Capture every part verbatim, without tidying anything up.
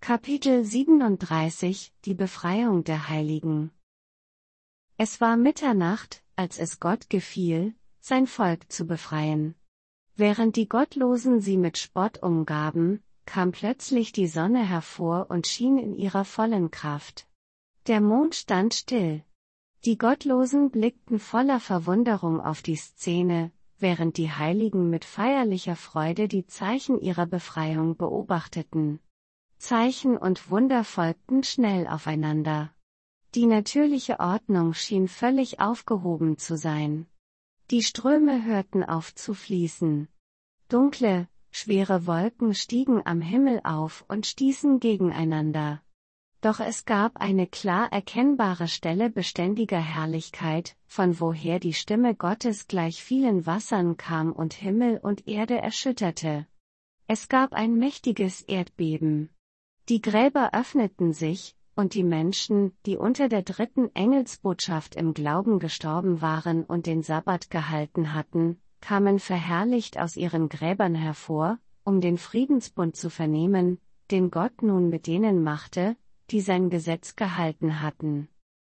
Kapitel siebenunddreißig Die Befreiung der Heiligen. Es war Mitternacht, als es Gott gefiel, sein Volk zu befreien. Während die Gottlosen sie mit Spott umgaben, kam plötzlich die Sonne hervor und schien in ihrer vollen Kraft. Der Mond stand still. Die Gottlosen blickten voller Verwunderung auf die Szene, während die Heiligen mit feierlicher Freude die Zeichen ihrer Befreiung beobachteten. Zeichen und Wunder folgten schnell aufeinander. Die natürliche Ordnung schien völlig aufgehoben zu sein. Die Ströme hörten auf zu fließen. Dunkle, schwere Wolken stiegen am Himmel auf und stießen gegeneinander. Doch es gab eine klar erkennbare Stelle beständiger Herrlichkeit, von woher die Stimme Gottes gleich vielen Wassern kam und Himmel und Erde erschütterte. Es gab ein mächtiges Erdbeben. Die Gräber öffneten sich, und die Menschen, die unter der dritten Engelsbotschaft im Glauben gestorben waren und den Sabbat gehalten hatten, kamen verherrlicht aus ihren Gräbern hervor, um den Friedensbund zu vernehmen, den Gott nun mit denen machte, die sein Gesetz gehalten hatten.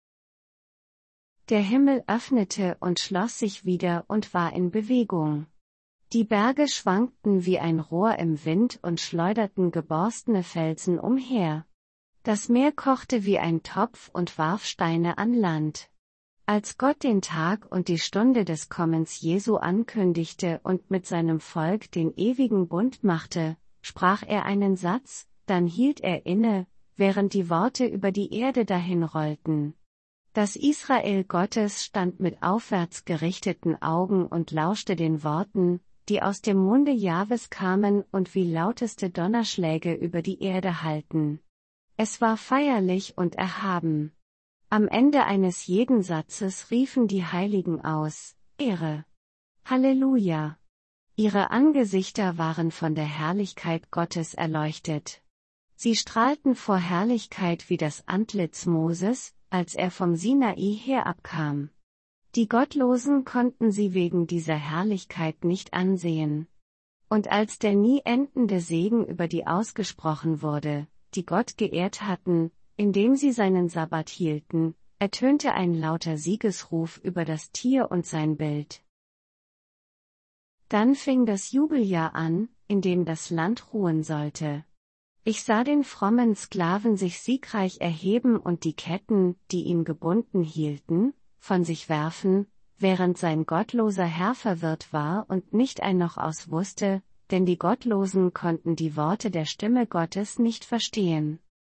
Der Himmel öffnete und schloss sich wieder und war in Bewegung. Die Berge schwankten wie ein Rohr im Wind und schleuderten geborstene Felsen umher. Das Meer kochte wie ein Topf und warf Steine an Land. Als Gott den Tag und die Stunde des Kommens Jesu ankündigte und mit seinem Volk den ewigen Bund machte, sprach er einen Satz, dann hielt er inne, während die Worte über die Erde dahinrollten. Das Israel Gottes stand mit aufwärts gerichteten Augen und lauschte den Worten, die aus dem Munde Jahwes kamen und wie lauteste Donnerschläge über die Erde hallten. Es war feierlich und erhaben. Am Ende eines jeden Satzes riefen die Heiligen aus, Ehre! Halleluja! Ihre Angesichter waren von der Herrlichkeit Gottes erleuchtet. Sie strahlten vor Herrlichkeit wie das Antlitz Moses, als er vom Sinai herabkam. Die Gottlosen konnten sie wegen dieser Herrlichkeit nicht ansehen. Und als der nie endende Segen über die ausgesprochen wurde, die Gott geehrt hatten, indem sie seinen Sabbat hielten, ertönte ein lauter Siegesruf über das Tier und sein Bild. Dann fing das Jubeljahr an, in dem das Land ruhen sollte. Ich sah den frommen Sklaven sich siegreich erheben und die Ketten, die ihn gebunden hielten, von sich werfen, während sein gottloser Herr verwirrt war und nicht ein noch aus wusste, denn die Gottlosen konnten die Worte der Stimme Gottes nicht verstehen.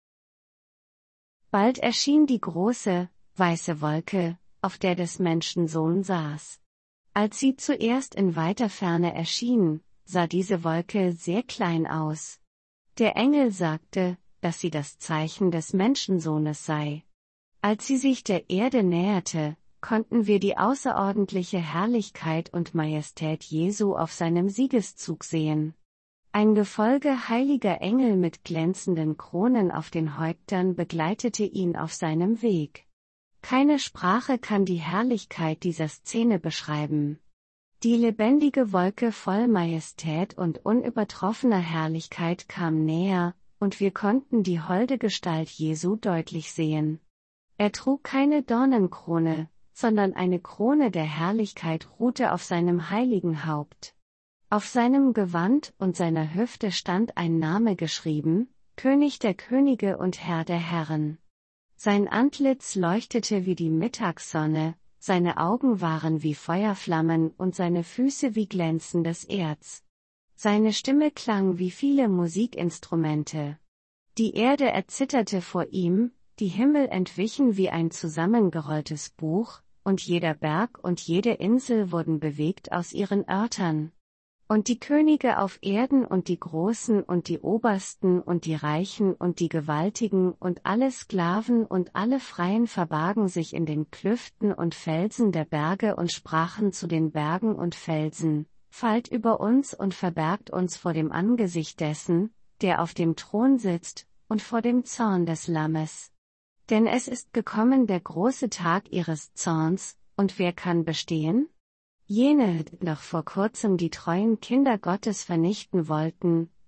Bald erschien die große, weiße Wolke, auf der des Menschen Sohn saß. Als sie zuerst in weiter Ferne erschien, sah diese Wolke sehr klein aus. Der Engel sagte, dass sie das Zeichen des Menschensohnes sei. Als sie sich der Erde näherte, konnten wir die außerordentliche Herrlichkeit und Majestät Jesu auf seinem Siegeszug sehen. Ein Gefolge heiliger Engel mit glänzenden Kronen auf den Häuptern begleitete ihn auf seinem Weg. Keine Sprache kann die Herrlichkeit dieser Szene beschreiben. Die lebendige Wolke voll Majestät und unübertroffener Herrlichkeit kam näher, und wir konnten die holde Gestalt Jesu deutlich sehen. Er trug keine Dornenkrone, sondern eine Krone der Herrlichkeit ruhte auf seinem heiligen Haupt. Auf seinem Gewand und seiner Hüfte stand ein Name geschrieben, König der Könige und Herr der Herren. Sein Antlitz leuchtete wie die Mittagssonne, seine Augen waren wie Feuerflammen und seine Füße wie glänzendes Erz. Seine Stimme klang wie viele Musikinstrumente. Die Erde erzitterte vor ihm, die Himmel entwichen wie ein zusammengerolltes Buch, und jeder Berg und jede Insel wurden bewegt aus ihren Örtern. Und die Könige auf Erden und die Großen und die Obersten und die Reichen und die Gewaltigen und alle Sklaven und alle Freien verbargen sich in den Klüften und Felsen der Berge und sprachen zu den Bergen und Felsen, fallt über uns und verbergt uns vor dem Angesicht dessen, der auf dem Thron sitzt, und vor dem Zorn des Lammes. Denn es ist gekommen der große Tag ihres Zorns, und wer kann bestehen? Jene, die noch vor kurzem die treuen Kinder Gottes vernichten wollten,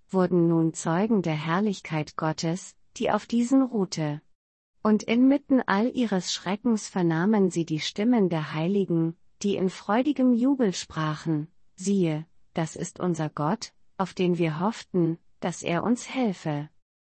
wurden nun Zeugen der Herrlichkeit Gottes, die auf diesen ruhte. Und inmitten all ihres Schreckens vernahmen sie die Stimmen der Heiligen, die in freudigem Jubel sprachen: Siehe, das ist unser Gott, auf den wir hofften, dass er uns helfe.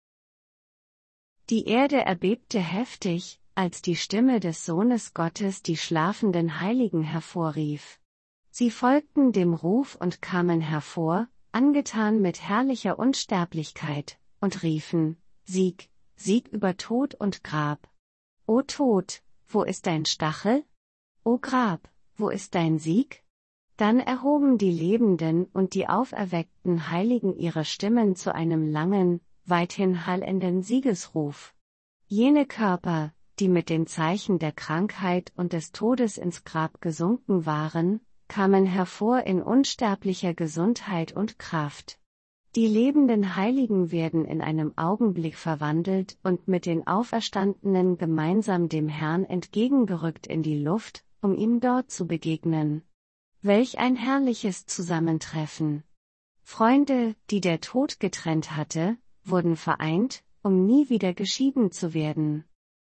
Die Erde erbebte heftig, als die Stimme des Sohnes Gottes die schlafenden Heiligen hervorrief. Sie folgten dem Ruf und kamen hervor, angetan mit herrlicher Unsterblichkeit, und riefen: Sieg, Sieg über Tod und Grab. O Tod, wo ist dein Stachel? O Grab, wo ist dein Sieg? Dann erhoben die Lebenden und die auferweckten Heiligen ihre Stimmen zu einem langen, weithin hallenden Siegesruf. Jene Körper, die mit den Zeichen der Krankheit und des Todes ins Grab gesunken waren, kamen hervor in unsterblicher Gesundheit und Kraft. Die lebenden Heiligen werden in einem Augenblick verwandelt und mit den Auferstandenen gemeinsam dem Herrn entgegengerückt in die Luft, um ihm dort zu begegnen. Welch ein herrliches Zusammentreffen! Freunde, die der Tod getrennt hatte, wurden vereint, um nie wieder geschieden zu werden.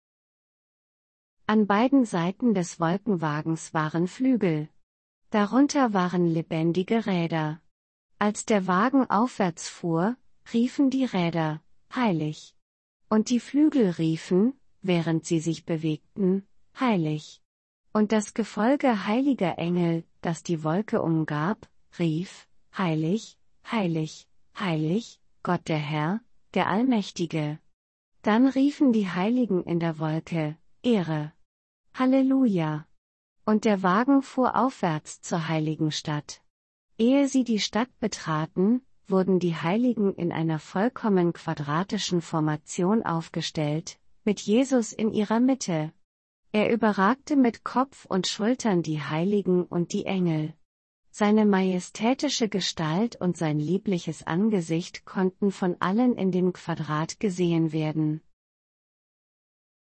An beiden Seiten des Wolkenwagens waren Flügel. Darunter waren lebendige Räder. Als der Wagen aufwärts fuhr, riefen die Räder: Heilig. Und die Flügel riefen, während sie sich bewegten: Heilig. Und das Gefolge heiliger Engel, das die Wolke umgab, rief: Heilig, heilig, heilig, Gott der Herr, der Allmächtige. Dann riefen die Heiligen in der Wolke: Ehre. Halleluja. Und der Wagen fuhr aufwärts zur heiligen Stadt. Ehe sie die Stadt betraten, wurden die Heiligen in einer vollkommen quadratischen Formation aufgestellt, mit Jesus in ihrer Mitte. Er überragte mit Kopf und Schultern die Heiligen und die Engel. Seine majestätische Gestalt und sein liebliches Angesicht konnten von allen in dem Quadrat gesehen werden.